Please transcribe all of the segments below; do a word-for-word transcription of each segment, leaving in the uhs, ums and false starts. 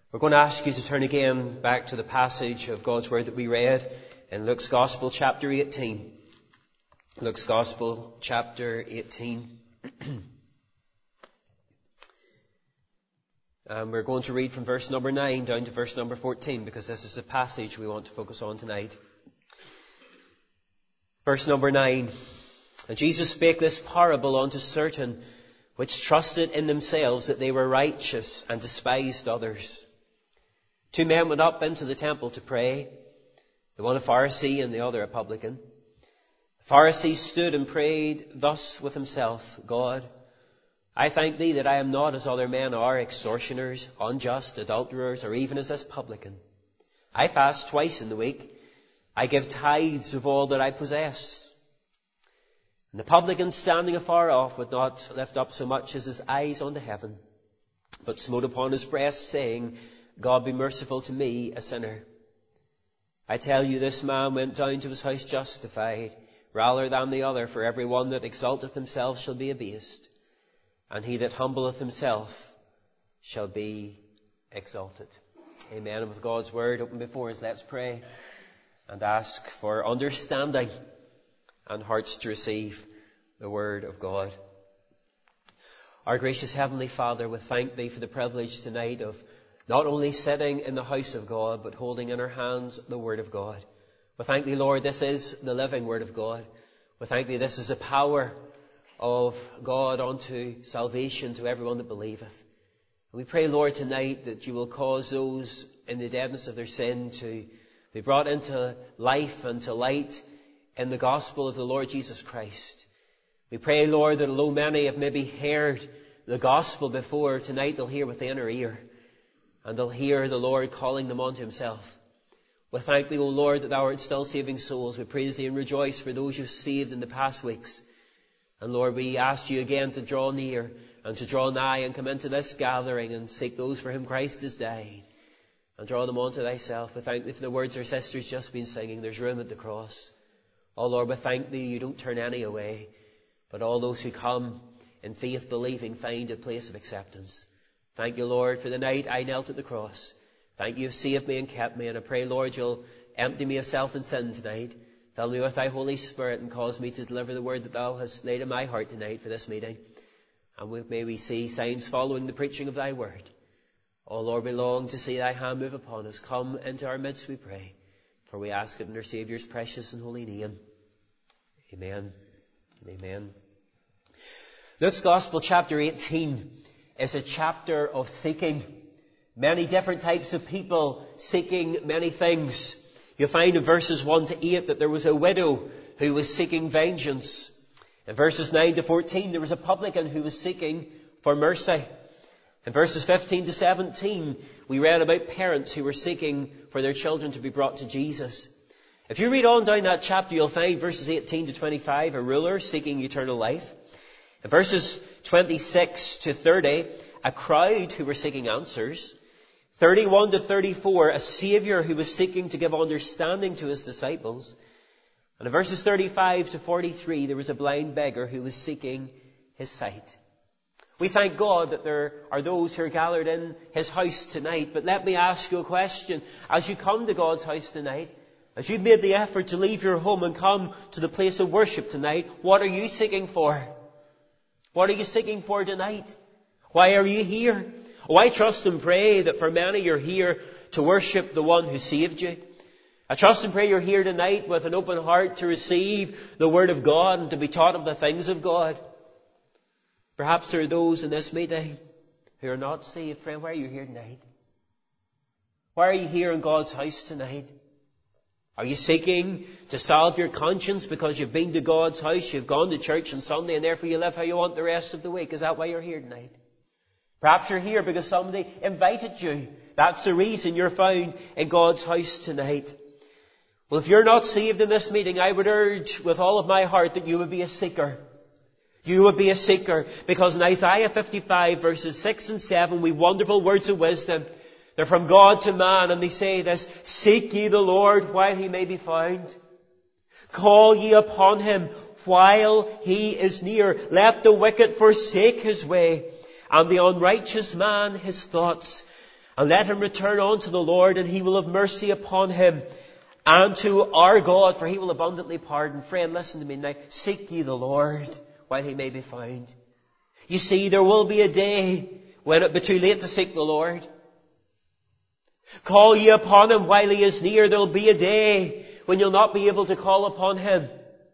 We're going to ask you to turn again back to the passage of God's Word that we read in Luke's Gospel, chapter eighteen. Luke's Gospel, chapter eighteen. And we're going to read from verse number nine down to verse number fourteen, because this is the passage we want to focus on tonight. Verse number nine. And Jesus spake this parable unto certain which trusted in themselves that they were righteous and despised others. Two men went up into the temple to pray, the one a Pharisee and the other a publican. The Pharisee stood and prayed thus with himself, God, I thank thee that I am not as other men are, extortioners, unjust, adulterers, or even as this publican. I fast twice in the week. I give tithes of all that I possess. And the publican, standing afar off, would not lift up so much as his eyes unto heaven, but smote upon his breast, saying, God be merciful to me, a sinner. I tell you, this man went down to his house justified, rather than the other. For every one that exalteth himself shall be abased, and he that humbleth himself shall be exalted. Amen. And with God's word open before us, let's pray and ask for understanding and hearts to receive the word of God. Our gracious Heavenly Father, we thank thee for the privilege tonight of not only sitting in the house of God, but holding in our hands the word of God. We thank thee, Lord, this is the living word of God. We thank thee, this is the power of God unto salvation to everyone that believeth. And we pray, Lord, tonight that you will cause those in the deadness of their sin to be brought into life and to light in the gospel of the Lord Jesus Christ. We pray, Lord, that although many have maybe heard the gospel before, tonight they'll hear with the inner ear, and they'll hear the Lord calling them unto himself. We thank thee, O Lord, that thou art still saving souls. We praise thee and rejoice for those you've saved in the past weeks. And Lord, we ask you again to draw near and to draw nigh and come into this gathering and seek those for whom Christ has died and draw them unto thyself. We thank thee for the words our sister's just been singing. There's room at the cross. Oh Lord, we thank thee you don't turn any away, but all those who come in faith believing find a place of acceptance. Thank you, Lord, for the night I knelt at the cross. Thank you, you've saved me and kept me. And I pray, Lord, you'll empty me of self and sin tonight. Fill me with thy Holy Spirit and cause me to deliver the word that thou hast laid in my heart tonight for this meeting. And we, may we see signs following the preaching of thy word. Oh, Lord, we long to see thy hand move upon us. Come into our midst, we pray. For we ask it in our Saviour's precious and holy name. Amen. Amen. Luke's Gospel, chapter eighteen, is a chapter of seeking. Many different types of people seeking many things. You'll find in verses one to eight that there was a widow who was seeking vengeance. In verses nine to fourteen, there was a publican who was seeking for mercy. In verses fifteen to seventeen, we read about parents who were seeking for their children to be brought to Jesus. If you read on down that chapter, you'll find verses eighteen to twenty-five, a ruler seeking eternal life. In verses twenty-six to thirty, a crowd who were seeking answers. thirty-one to thirty-four, a Saviour who was seeking to give understanding to his disciples. And in verses thirty-five to forty-three, there was a blind beggar who was seeking his sight. We thank God that there are those who are gathered in his house tonight. But let me ask you a question. As you come to God's house tonight, as you've made the effort to leave your home and come to the place of worship tonight, what are you seeking for? What are you seeking for tonight? Why are you here? Oh, I trust and pray that for many you're here to worship the one who saved you. I trust and pray you're here tonight with an open heart to receive the Word of God and to be taught of the things of God. Perhaps there are those in this meeting who are not saved. Friend, why are you here tonight? Why are you here in God's house tonight? Are you seeking to salve your conscience because you've been to God's house, you've gone to church on Sunday, and therefore you live how you want the rest of the week? Is that why you're here tonight? Perhaps you're here because somebody invited you. That's the reason you're found in God's house tonight. Well, if you're not saved in this meeting, I would urge with all of my heart that you would be a seeker. You would be a seeker, because in Isaiah fifty-five verses six and seven, we wonderful words of wisdom. They're from God to man, and they say this: Seek ye the Lord while he may be found. Call ye upon him while he is near. Let the wicked forsake his way, and the unrighteous man his thoughts. And let him return unto the Lord, and he will have mercy upon him, and to our God, for he will abundantly pardon. Friend, listen to me now. Seek ye the Lord while he may be found. You see, there will be a day when it be too late to seek the Lord. Call ye upon him while he is near. There will be a day when you'll not be able to call upon him.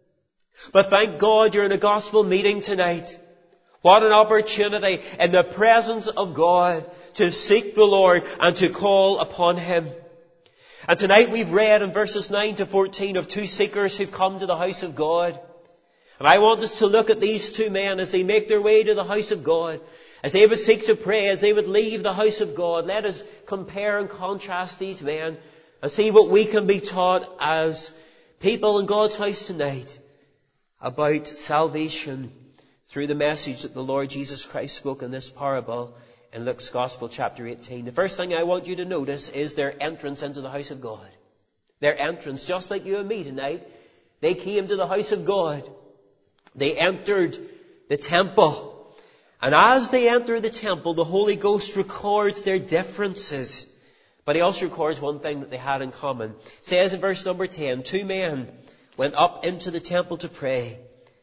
But thank God you're in a gospel meeting tonight. What an opportunity in the presence of God to seek the Lord and to call upon him. And tonight we've read in verses nine to fourteen of two seekers who've come to the house of God. And I want us to look at these two men as they make their way to the house of God, as they would seek to pray, as they would leave the house of God. Let us compare and contrast these men and see what we can be taught as people in God's house tonight about salvation through the message that the Lord Jesus Christ spoke in this parable in Luke's Gospel, chapter eighteen. The first thing I want you to notice is their entrance into the house of God. Their entrance, just like you and me tonight, they came to the house of God. They entered the temple. And as they enter the temple, the Holy Ghost records their differences. But he also records one thing that they had in common. It says in verse number ten, two men went up into the temple to pray.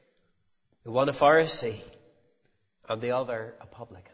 The one a Pharisee and the other a publican.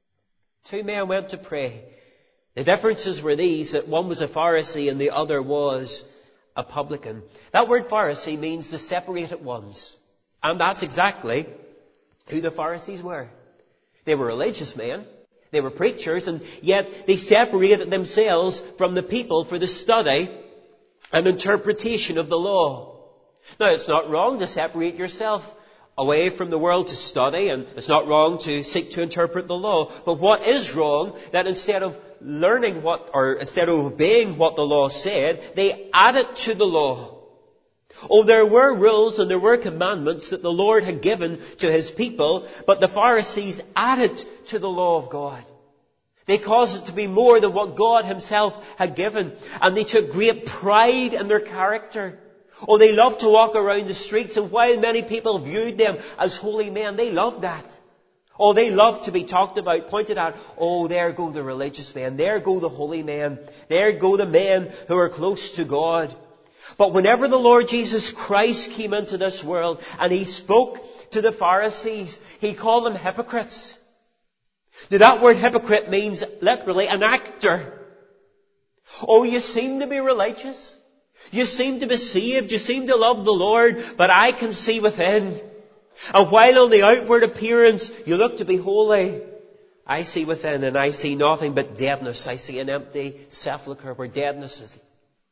Two men went to pray. The differences were these, that one was a Pharisee and the other was a publican. That word Pharisee means the separated ones. And that's exactly who the Pharisees were. They were religious men. They were preachers, and yet they separated themselves from the people for the study and interpretation of the law. Now, it's not wrong to separate yourself away from the world to study, and it's not wrong to seek to interpret the law. But what is wrong, that instead of learning what, or instead of obeying what the law said, they added to the law. Oh, there were rules and there were commandments that the Lord had given to his people, but the Pharisees added to the law of God. They caused it to be more than what God himself had given, and they took great pride in their character. Oh, they loved to walk around the streets, and while many people viewed them as holy men, they loved that. Oh, they loved to be talked about, pointed out. Oh, there go the religious men. There go the holy men. There go the men who are close to God. But whenever the Lord Jesus Christ came into this world and he spoke to the Pharisees, he called them hypocrites. Now, that word hypocrite means literally an actor. Oh, you seem to be religious. You seem to be saved. You seem to love the Lord, but I can see within. And while on the outward appearance you look to be holy, I see within, and I see nothing but deadness. I see an empty sepulchre where deadness is.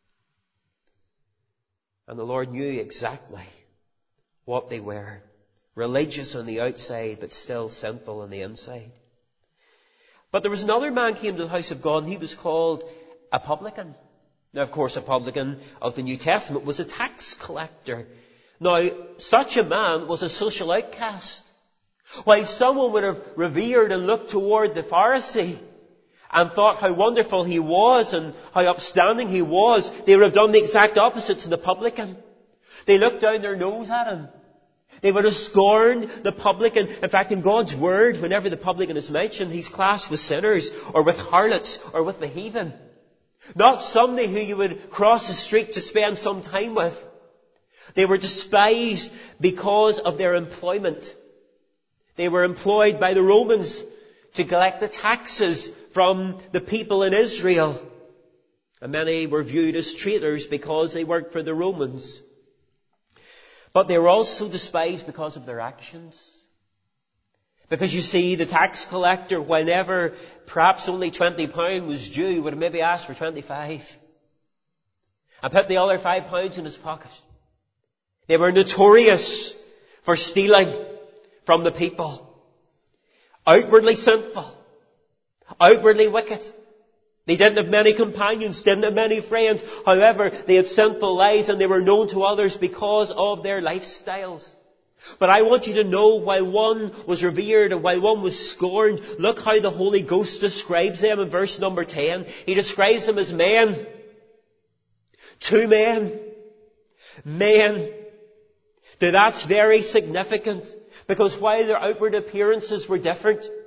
And the Lord knew exactly what they were. Religious on the outside, but still sinful on the inside. But there was another man came to the house of God, and he was called a publican. Now, of course, a publican of the New Testament was a tax collector. Now, such a man was a social outcast. While someone would have revered and looked toward the Pharisee and thought how wonderful he was and how upstanding he was, they would have done the exact opposite to the publican. They looked down their nose at him. They would have scorned the publican. In fact, in God's Word, whenever the publican is mentioned, he's classed with sinners or with harlots or with the heathen. Not somebody who you would cross the street to spend some time with. They were despised because of their employment. They were employed by the Romans to collect the taxes from the people in Israel. And many were viewed as traitors because they worked for the Romans. But they were also despised because of their actions. Because you see, the tax collector, whenever perhaps only twenty pounds was due, would have maybe asked for twenty-five. And put the other five pounds in his pocket. They were notorious for stealing from the people. Outwardly sinful. Outwardly wicked. They didn't have many companions, didn't have many friends. However, they had sinful lives and they were known to others because of their lifestyles. But I want you to know, while one was revered and while one was scorned, look how the Holy Ghost describes them in verse number ten. He describes them as men. Two men. Men. Now that's very significant, because while their outward appearances were different,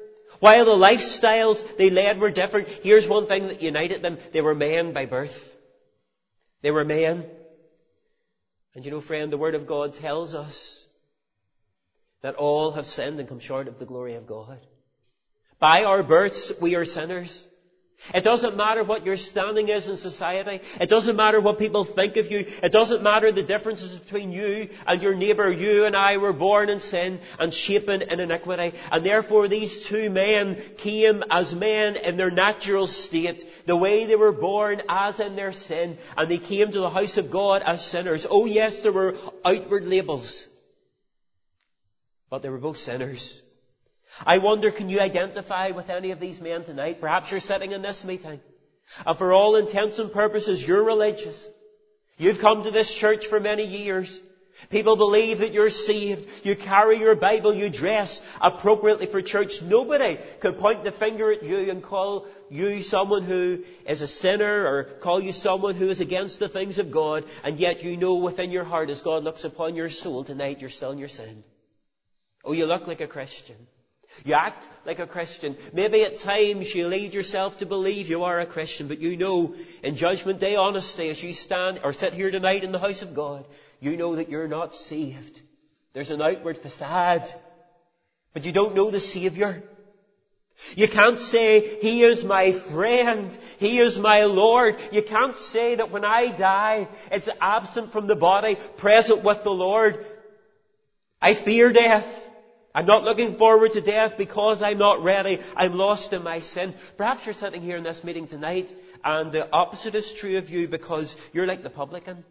While the lifestyles they led were different, here's one thing that united them. They were men by birth. They were men. And you know, friend, the Word of God tells us that all have sinned and come short of the glory of God. By our births, we are sinners. It doesn't matter what your standing is in society. It doesn't matter what people think of you. It doesn't matter the differences between you and your neighbour. You and I were born in sin and shapen in iniquity. And therefore these two men came as men in their natural state, the way they were born as in their sin. And they came to the house of God as sinners. Oh yes, there were outward labels, but they were both sinners. I wonder, can you identify with any of these men tonight? Perhaps you're sitting in this meeting, and for all intents and purposes, you're religious. You've come to this church for many years. People believe that you're saved. You carry your Bible. You dress appropriately for church. Nobody could point the finger at you and call you someone who is a sinner or call you someone who is against the things of God. And yet you know within your heart, as God looks upon your soul tonight, you're still in your sin. Oh, you look like a Christian. You act like a Christian. Maybe at times you lead yourself to believe you are a Christian, but you know in Judgment Day honesty, as you stand or sit here tonight in the house of God, you know that you're not saved. There's an outward facade, but you don't know the Saviour. You can't say, He is my friend, He is my Lord. You can't say that when I die, it's absent from the body, present with the Lord. I fear death. I'm not looking forward to death because I'm not ready. I'm lost in my sin. Perhaps you're sitting here in this meeting tonight and the opposite is true of you because you're like the publican.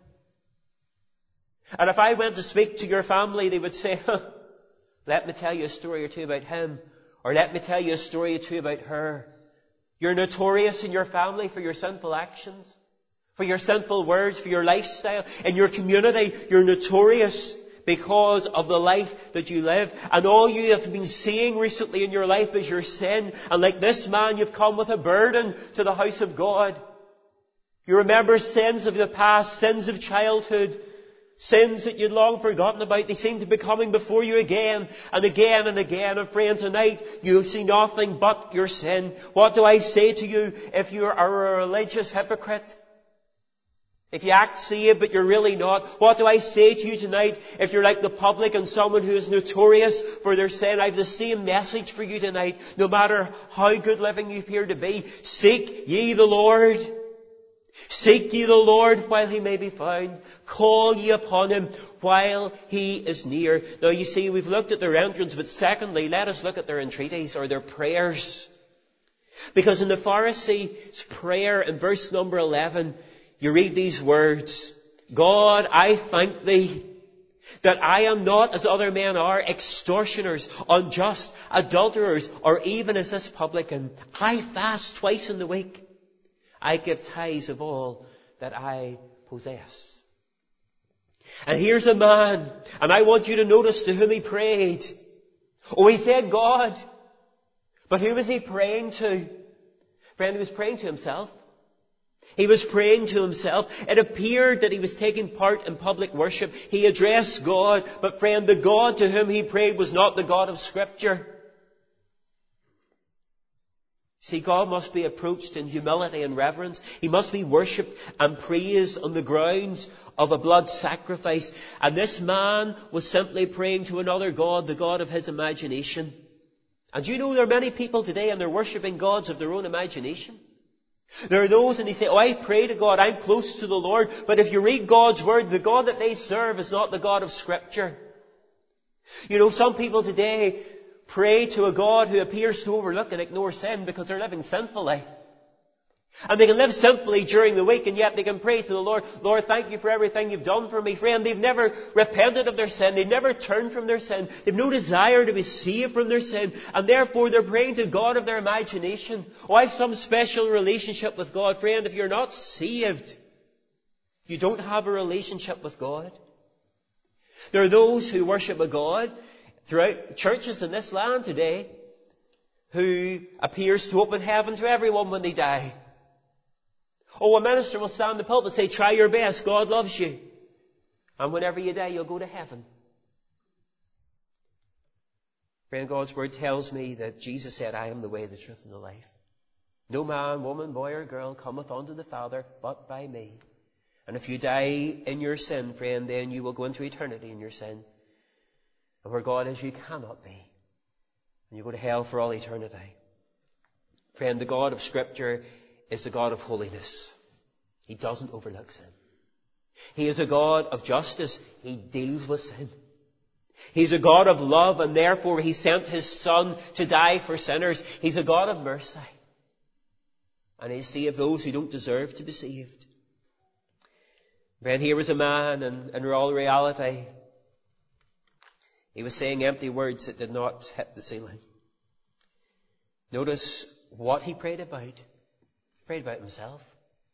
And if I went to speak to your family, they would say, huh, let me tell you a story or two about him. Or let me tell you a story or two about her. You're notorious in your family for your sinful actions, for your sinful words, for your lifestyle. In your community, you're notorious because of the life that you live. And all you have been seeing recently in your life is your sin. And like this man, you've come with a burden to the house of God. You remember sins of the past, sins of childhood, sins that you'd long forgotten about. They seem to be coming before you again and again and again. And friend, tonight you see nothing but your sin. What do I say to you if you are a religious hypocrite? If you act saved but you're really not, what do I say to you tonight if you're like the public and someone who is notorious for their sin? I have the same message for you tonight. No matter how good living you appear to be, seek ye the Lord. Seek ye the Lord while He may be found. Call ye upon Him while He is near. Now you see, we've looked at their entrance, but secondly, let us look at their entreaties or their prayers. Because in the Pharisee's prayer in verse number eleven, you read these words, God, I thank Thee that I am not as other men are, extortioners, unjust, adulterers, or even as this publican. I fast twice in the week. I give tithes of all that I possess. And here's a man, and I want you to notice to whom he prayed. Oh, he said God. But who was he praying to? Friend, he was praying to himself. He was praying to himself. It appeared that he was taking part in public worship. He addressed God. But friend, the God to whom he prayed was not the God of Scripture. See, God must be approached in humility and reverence. He must be worshipped and praised on the grounds of a blood sacrifice. And this man was simply praying to another God, the God of his imagination. And you know there are many people today and they're worshipping gods of their own imagination. There are those and they say, oh, I pray to God, I'm close to the Lord. But if you read God's Word, the God that they serve is not the God of Scripture. You know, some people today pray to a God who appears to overlook and ignore sin because they're living sinfully. And they can live sinfully during the week and yet they can pray to the Lord, Lord, thank you for everything you've done for me. Friend, they've never repented of their sin. They've never turned from their sin. They've no desire to be saved from their sin. And therefore they're praying to God of their imagination. Oh, I have some special relationship with God. Friend, if you're not saved, you don't have a relationship with God. There are those who worship a God throughout churches in this land today who appears to open heaven to everyone when they die. Oh, a minister will stand in the pulpit and say, try your best, God loves you. And whenever you die, you'll go to heaven. Friend, God's word tells me that Jesus said, I am the way, the truth, and the life. No man, woman, boy, or girl cometh unto the Father but by me. And if you die in your sin, friend, then you will go into eternity in your sin. And where God is, you cannot be. And you go to hell for all eternity. Friend, the God of Scripture is the God of holiness. He doesn't overlook sin. He is a God of justice. He deals with sin. He's a God of love, and therefore He sent His Son to die for sinners. He's a God of mercy. And He saved those who don't deserve to be saved. Friend, here was a man, and in all reality, he was saying empty words that did not hit the ceiling. Notice what he prayed about. He prayed about himself.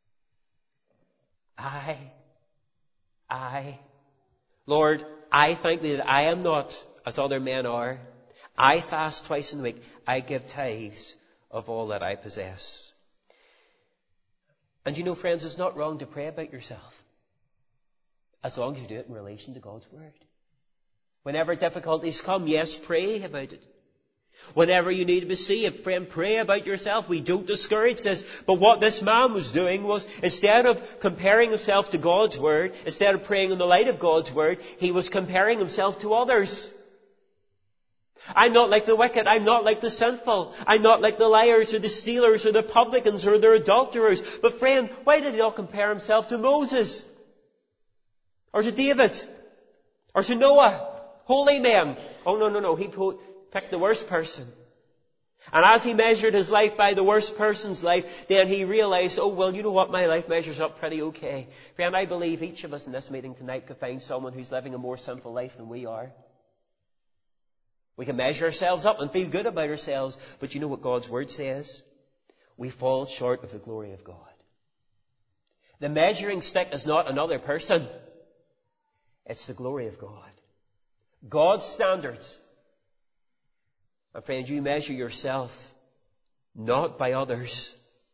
I, I, Lord, I thank Thee that I am not as other men are. I fast twice in the week. I give tithes of all that I possess. And you know, friends, it's not wrong to pray about yourself, as long as you do it in relation to God's Word. Whenever difficulties come, yes, pray about it. Whenever you need to be saved, friend, pray about yourself. We don't discourage this. But what this man was doing was, instead of comparing himself to God's Word, instead of praying in the light of God's Word, he was comparing himself to others. I'm not like the wicked. I'm not like the sinful. I'm not like the liars or the stealers or the publicans or the adulterers. But friend, why did he not compare himself to Moses? Or to David? Or to Noah? Holy men. Oh, no, no, no. He picked the worst person. And as he measured his life by the worst person's life, then he realized, oh, well, you know what? My life measures up pretty okay. Friend, I believe each of us in this meeting tonight could find someone who's living a more simple life than we are. We can measure ourselves up and feel good about ourselves. But you know what God's Word says? We fall short of the glory of God. The measuring stick is not another person. It's the glory of God. God's standards. And friend, you measure yourself not by others,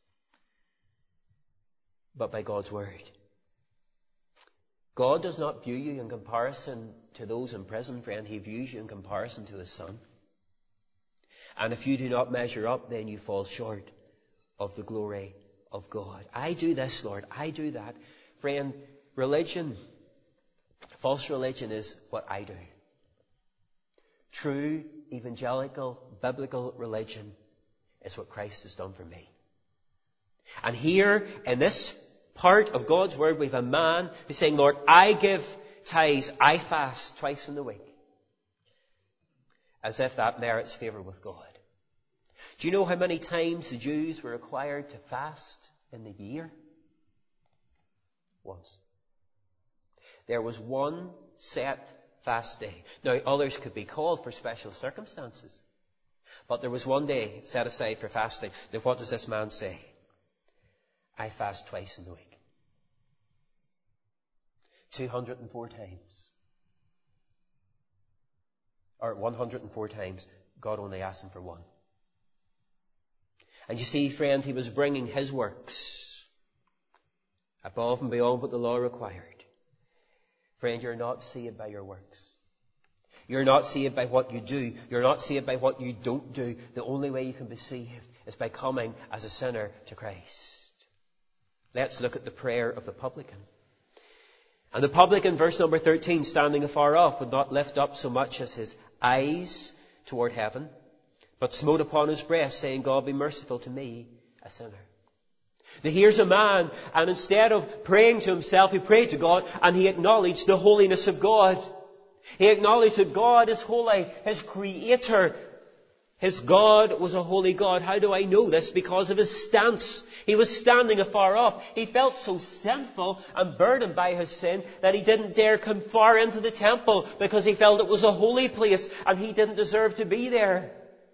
but by God's Word. God does not view you in comparison to those in prison, friend. He views you in comparison to His Son. And if you do not measure up, then you fall short of the glory of God. I do this, Lord. I do that. Friend, religion, false religion is what I do. True evangelical, biblical religion is what Christ has done for me. And here in this part of God's Word, we have a man who's saying, Lord, I give tithes, I fast twice in the week. As if that merits favour with God. Do you know how many times the Jews were required to fast in the year? Once. There was one set fast day. Now, others could be called for special circumstances. But there was one day set aside for fasting. Now, what does this man say? I fast twice in the week. two hundred four times. Or one hundred four times. God only asked him for one. And you see, friends, he was bringing his works above and beyond what the law required. Friend, you're not saved by your works. You're not saved by what you do. You're not saved by what you don't do. The only way you can be saved is by coming as a sinner to Christ. Let's look at the prayer of the publican. And the publican, verse number thirteen, standing afar off, would not lift up so much as his eyes toward heaven, but smote upon his breast, saying, God, be merciful to me, a sinner. Now here's a man, and instead of praying to himself, he prayed to God, and he acknowledged the holiness of God. He acknowledged that God is holy, his Creator. His God was a holy God. How do I know this? Because of his stance. He was standing afar off. He felt so sinful and burdened by his sin that he didn't dare come far into the temple because he felt it was a holy place and he didn't deserve to be there.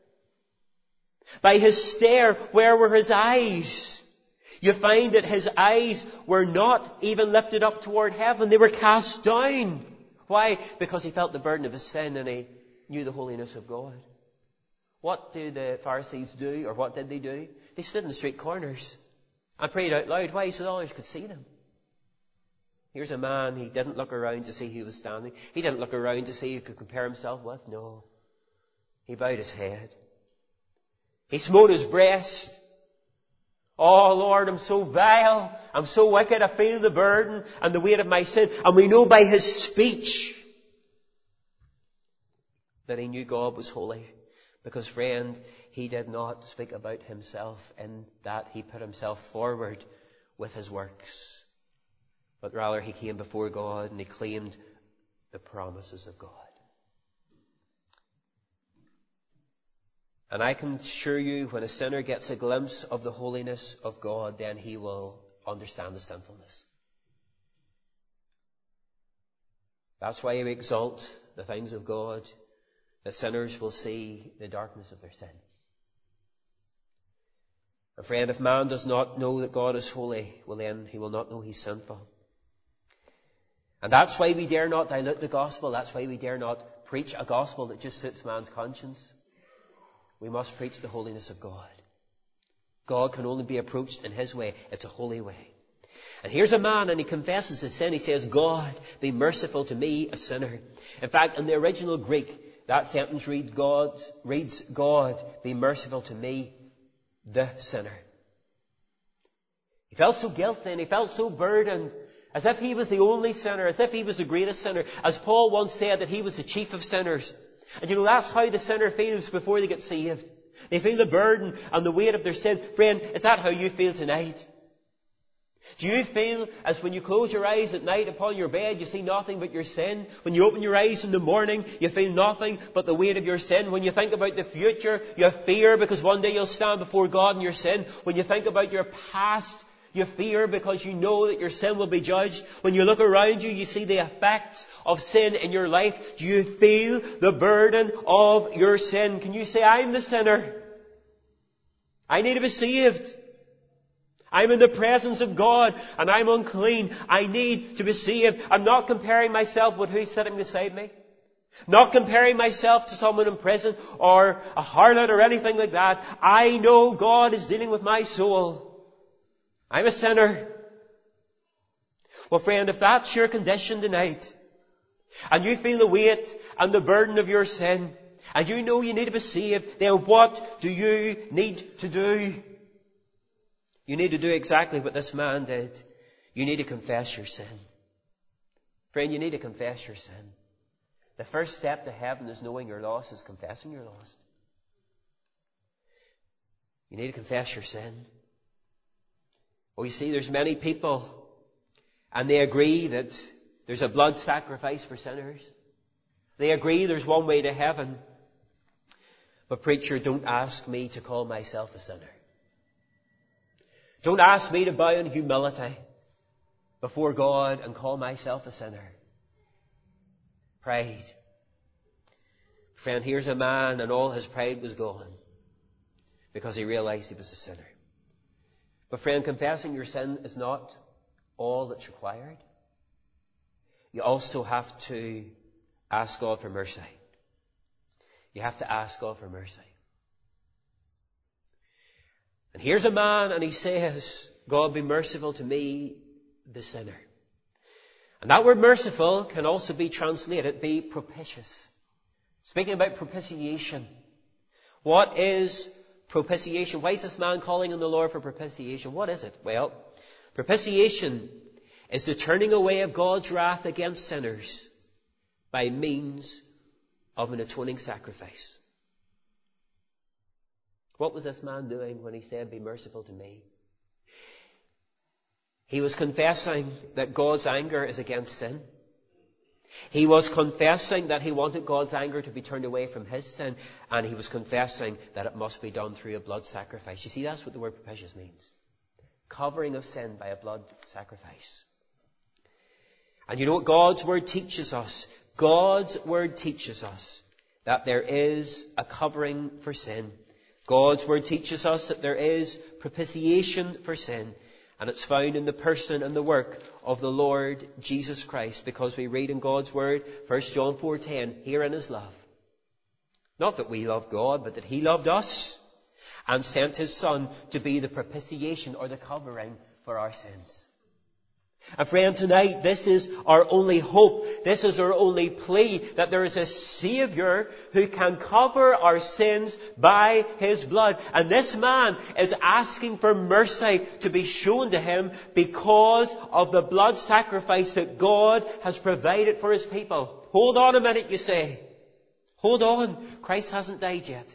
By his stare, where were his eyes? You find that his eyes were not even lifted up toward heaven. They were cast down. Why? Because he felt the burden of his sin and he knew the holiness of God. What do the Pharisees do, or what did they do? They stood in the street corners and prayed out loud. Why? So that others could see them. Here's a man, he didn't look around to see who was standing. He didn't look around to see who he could compare himself with. No. He bowed his head. He smote his breast. Oh Lord, I'm so vile. I'm so wicked. I feel the burden and the weight of my sin. And we know by his speech that he knew God was holy. Because, friend, he did not speak about himself in that he put himself forward with his works. But rather he came before God and he claimed the promises of God. And I can assure you, when a sinner gets a glimpse of the holiness of God, then he will understand the sinfulness. That's why we exalt the things of God, that sinners will see the darkness of their sin. And friend, if man does not know that God is holy, well then he will not know he's sinful. And that's why we dare not dilute the gospel. That's why we dare not preach a gospel that just suits man's conscience. We must preach the holiness of God. God can only be approached in his way. It's a holy way. And here's a man, and he confesses his sin. He says, God, be merciful to me, a sinner. In fact, in the original Greek, that sentence reads, God, reads, God, be merciful to me, the sinner. He felt so guilty and he felt so burdened, as if he was the only sinner, as if he was the greatest sinner. As Paul once said, that he was the chief of sinners. And you know, that's how the sinner feels before they get saved. They feel the burden and the weight of their sin. Friend, is that how you feel tonight? Do you feel as when you close your eyes at night upon your bed, you see nothing but your sin? When you open your eyes in the morning, you feel nothing but the weight of your sin. When you think about the future, you have fear because one day you'll stand before God in your sin. When you think about your past, you fear because you know that your sin will be judged. When you look around you, you see the effects of sin in your life. Do you feel the burden of your sin? Can you say, I'm the sinner. I need to be saved. I'm in the presence of God and I'm unclean. I need to be saved. I'm not comparing myself with who's sitting beside me. Not comparing myself to someone in prison or a harlot or anything like that. I know God is dealing with my soul. I'm a sinner. Well, friend, if that's your condition tonight, and you feel the weight and the burden of your sin, and you know you need to be saved, then what do you need to do? You need to do exactly what this man did. You need to confess your sin. Friend, you need to confess your sin. The first step to heaven is knowing your loss, is confessing your loss. You need to confess your sin. Well, you see, there's many people, and they agree that there's a blood sacrifice for sinners. They agree there's one way to heaven. But preacher, don't ask me to call myself a sinner. Don't ask me to bow in humility before God and call myself a sinner. Pride. Friend, here's a man and all his pride was gone because he realized he was a sinner. But friend, confessing your sin is not all that's required. You also have to ask God for mercy. You have to ask God for mercy. And here's a man and he says, God, be merciful to me, the sinner. And that word merciful can also be translated, be propitious. Speaking about propitiation. What is propitiation? Why is this man calling on the Lord for propitiation? What is it? Well, propitiation is the turning away of God's wrath against sinners by means of an atoning sacrifice. What was this man doing when he said, be merciful to me? He was confessing that God's anger is against sin. He was confessing that he wanted God's anger to be turned away from his sin. And he was confessing that it must be done through a blood sacrifice. You see, that's what the word propitious means. Covering of sin by a blood sacrifice. And you know what God's word teaches us? God's word teaches us that there is a covering for sin. God's word teaches us that there is propitiation for sin. And it's found in the person and the work of the Lord Jesus Christ. Because we read in God's word, First John four ten, herein is love. Not that we love God, but that he loved us and sent his Son to be the propitiation or the covering for our sins. And friend, tonight, this is our only hope. This is our only plea, that there is a Saviour who can cover our sins by His blood. And this man is asking for mercy to be shown to him because of the blood sacrifice that God has provided for His people. Hold on a minute, you say. Hold on. Christ hasn't died yet.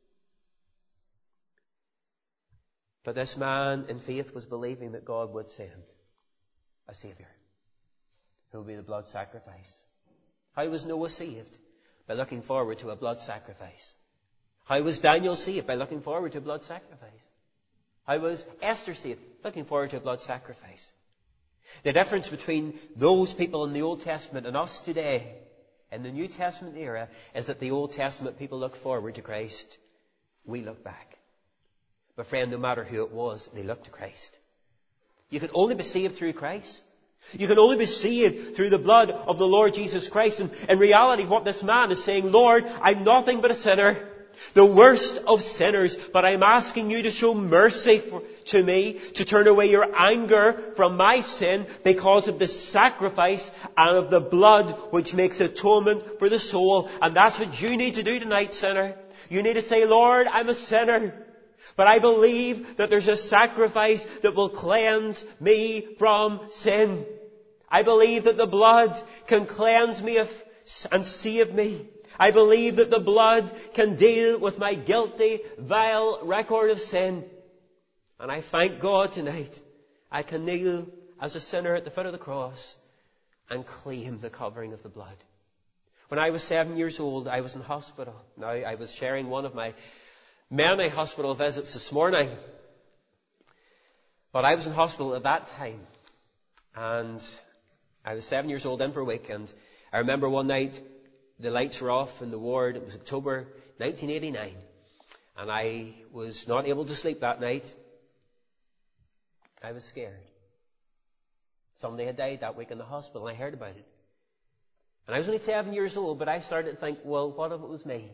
But this man in faith was believing that God would send a Saviour who will be the blood sacrifice. How was Noah saved? By looking forward to a blood sacrifice. How was Daniel saved? By looking forward to a blood sacrifice. How was Esther saved? Looking forward to a blood sacrifice. The difference between those people in the Old Testament and us today in the New Testament era is that the Old Testament people look forward to Christ. We look back. But friend, no matter who it was, they looked to Christ. You can only be saved through Christ. You can only be saved through the blood of the Lord Jesus Christ. And in reality, what this man is saying, Lord, I'm nothing but a sinner, the worst of sinners, but I'm asking you to show mercy for, to me, to turn away your anger from my sin because of the sacrifice and of the blood which makes atonement for the soul. And that's what you need to do tonight, sinner. You need to say, Lord, I'm a sinner. But I believe that there's a sacrifice that will cleanse me from sin. I believe that the blood can cleanse me and save me. I believe that the blood can deal with my guilty, vile record of sin. And I thank God tonight I can kneel as a sinner at the foot of the cross and claim the covering of the blood. When I was seven years old, I was in hospital. Now, I was sharing one of my many hospital visits this morning. But I was in hospital at that time. And I was seven years old in for a week. And I remember one night the lights were off in the ward. It was October nineteen eighty-nine. And I was not able to sleep that night. I was scared. Somebody had died that week in the hospital and I heard about it. And I was only seven years old, but I started to think, well, what if it was me?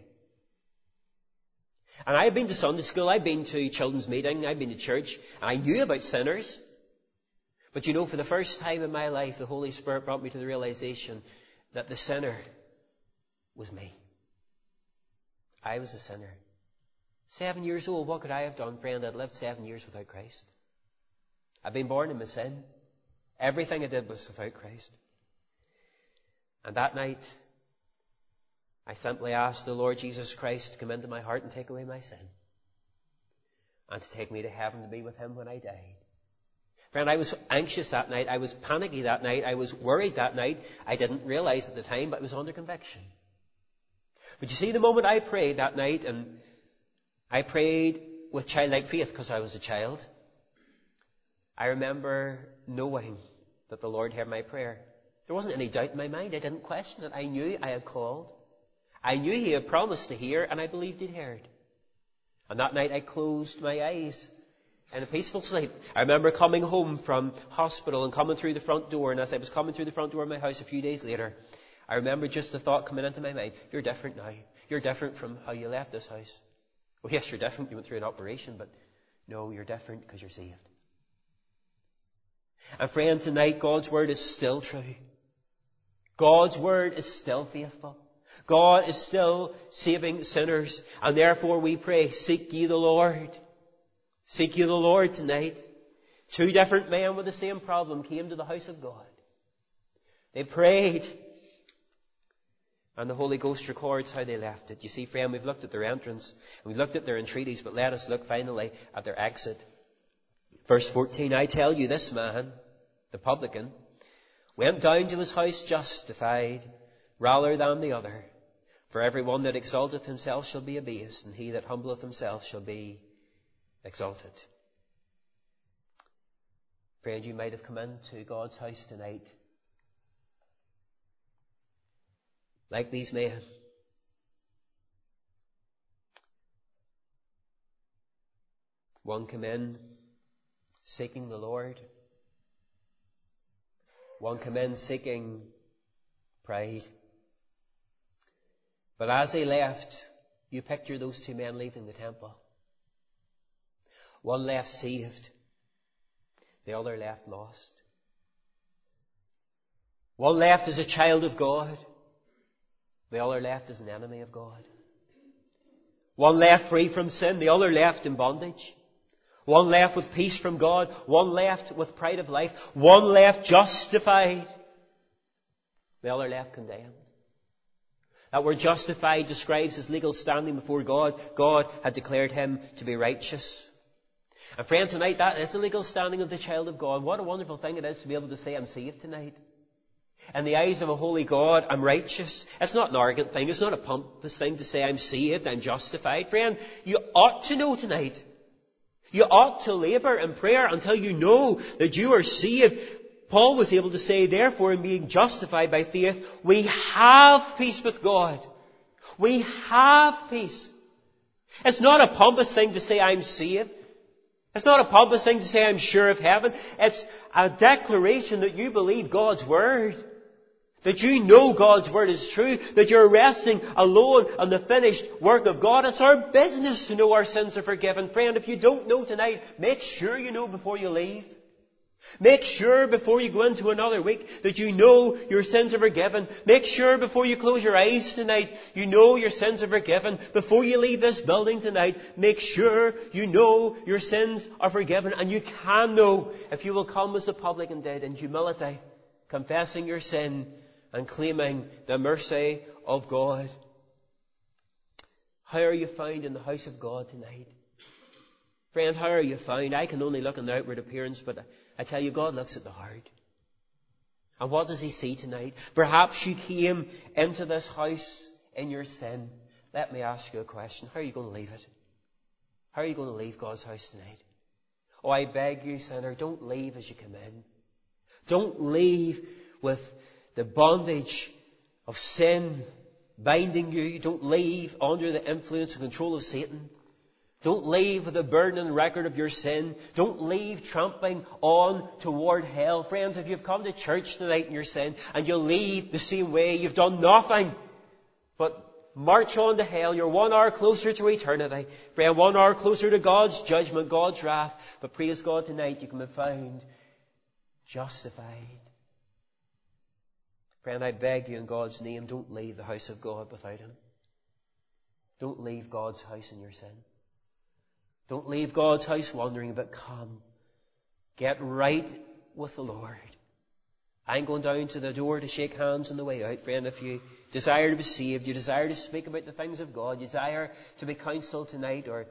And I had been to Sunday school, I'd been to children's meeting, I'd been to church, and I knew about sinners. But you know, for the first time in my life, the Holy Spirit brought me to the realization that the sinner was me. I was a sinner. Seven years old, what could I have done, friend? I'd lived seven years without Christ. I'd been born in my sin. Everything I did was without Christ. And that night, I simply asked the Lord Jesus Christ to come into my heart and take away my sin. And to take me to heaven to be with Him when I died. Friend, I was anxious that night. I was panicky that night. I was worried that night. I didn't realize at the time, but I was under conviction. But you see, the moment I prayed that night, and I prayed with childlike faith because I was a child, I remember knowing that the Lord heard my prayer. There wasn't any doubt in my mind. I didn't question it. I knew I had called. I knew He had promised to hear, and I believed He'd heard. And that night I closed my eyes in a peaceful sleep. I remember coming home from hospital and coming through the front door, and as I was coming through the front door of my house a few days later, I remember just the thought coming into my mind, you're different now. You're different from how you left this house. Well, yes, you're different. You went through an operation, but no, you're different because you're saved. And friend, tonight God's Word is still true. God's Word is still faithful. God is still saving sinners. And therefore we pray, seek ye the Lord. Seek ye the Lord tonight. Two different men with the same problem came to the house of God. They prayed. And the Holy Ghost records how they left it. You see, friend, we've looked at their entrance. And we've looked at their entreaties. But let us look finally at their exit. Verse fourteen, I tell you, this man, the publican, went down to his house justified rather than the other. For everyone that exalteth himself shall be abased, and he that humbleth himself shall be exalted. Friend, you might have come into God's house tonight like these men. One came in seeking the Lord. One came in seeking pride. But as they left, you picture those two men leaving the temple. One left saved, the other left lost. One left as a child of God. The other left as an enemy of God. One left free from sin. The other left in bondage. One left with peace from God. One left with pride of life. One left justified. The other left condemned. That word justified describes his legal standing before God. God had declared him to be righteous. And friend, tonight that is the legal standing of the child of God. What a wonderful thing it is to be able to say, I'm saved tonight. In the eyes of a holy God, I'm righteous. It's not an arrogant thing. It's not a pompous thing to say, I'm saved, I'm justified. Friend, you ought to know tonight. You ought to labour in prayer until you know that you are saved. Paul was able to say, therefore, in being justified by faith, we have peace with God. We have peace. It's not a pompous thing to say, I'm saved. It's not a pompous thing to say, I'm sure of heaven. It's a declaration that you believe God's word. That you know God's word is true. That you're resting alone on the finished work of God. It's our business to know our sins are forgiven. Friend, if you don't know tonight, make sure you know before you leave. Make sure before you go into another week that you know your sins are forgiven. Make sure before you close your eyes tonight, you know your sins are forgiven. Before you leave this building tonight, make sure you know your sins are forgiven. And you can know if you will come as the publican did in humility, confessing your sin and claiming the mercy of God. How are you found in the house of God tonight? Friend, how are you found? I can only look on the outward appearance, but I tell you, God looks at the heart. And what does he see tonight? Perhaps you came into this house in your sin. Let me ask you a question. How are you going to leave it? How are you going to leave God's house tonight? Oh, I beg you, sinner, don't leave as you come in. Don't leave with the bondage of sin binding you. Don't leave under the influence and control of Satan. Don't leave with a burden and record of your sin. Don't leave tramping on toward hell. Friends, if you've come to church tonight in your sin and you leave the same way, you've done nothing but march on to hell. You're one hour closer to eternity. Friend, one hour closer to God's judgment, God's wrath. But praise God, tonight you can be found justified. Friend, I beg you in God's name, don't leave the house of God without him. Don't leave God's house in your sin. Don't leave God's house wandering, but come. Get right with the Lord. I'm going down to the door to shake hands on the way out. Friend, if you desire to be saved, you desire to speak about the things of God, you desire to be counselled tonight, or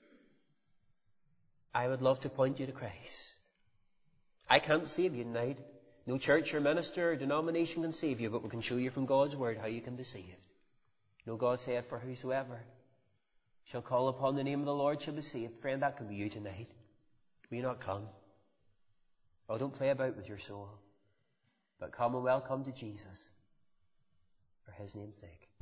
I would love to point you to Christ. I can't save you tonight. No church or minister or denomination can save you, but we can show you from God's word how you can be saved. You know, God said, for whosoever shall call upon the name of the Lord shall be saved. Friend, that can be you tonight. Will you not come? Oh, don't play about with your soul, but come and welcome to Jesus for his name's sake.